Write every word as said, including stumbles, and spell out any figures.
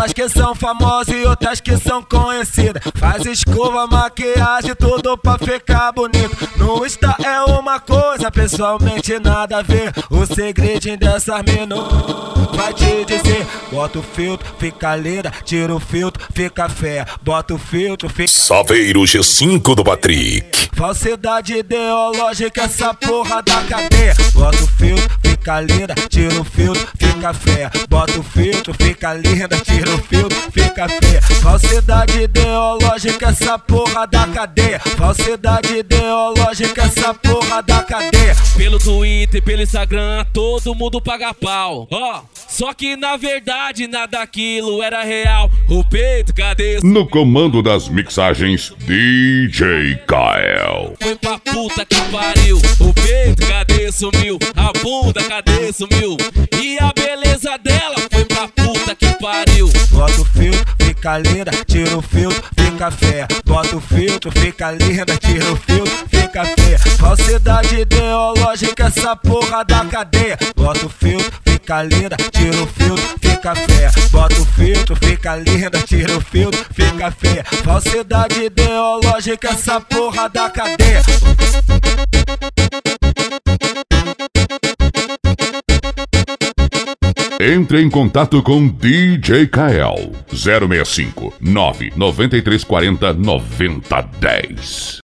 Umas que são famosas e outras que são conhecidas. Faz escova, maquiagem, tudo pra ficar bonito. No Insta é uma coisa, pessoalmente nada a ver. O segredinho dessas meninas vai te dizer: bota o filtro, fica linda, tira o filtro, fica feia. Bota o filtro, fica... Saveiro G cinco do Patrick. Falsidade ideológica, essa porra da cadeia. Bota o filtro, fica linda, tira o filtro, fica feia. Bota o filtro, fica linda, tira o filtro, fica feia. Falsidade ideológica, essa porra da cadeia. Falsidade ideológica, essa porra da cadeia. Pelo Twitter, pelo Instagram, todo mundo paga pau. Ó, oh, só que na verdade nada daquilo era real. O peito, cadê? No comando das mixagens, D J Kael. Foi pra puta que pariu. O peito, cadê? Sumiu. A bunda, cadê? Sumiu. E a beleza dela foi pra puta que pariu. Bota o filtro, fica linda, tira o filtro, fica feia. Bota o filtro, fica linda, tira o filtro, fica feia. Falsidade ideológica, essa porra da cadeia. Bota o filtro, fica linda, tira o filtro, fica feia. Bota o filtro, fica linda, tira o filtro, fica feia. Falsidade ideológica, essa porra da cadeia. Entre em contato com D J Kael zero seis cinco nove nove três quatro zero nove zero um zero.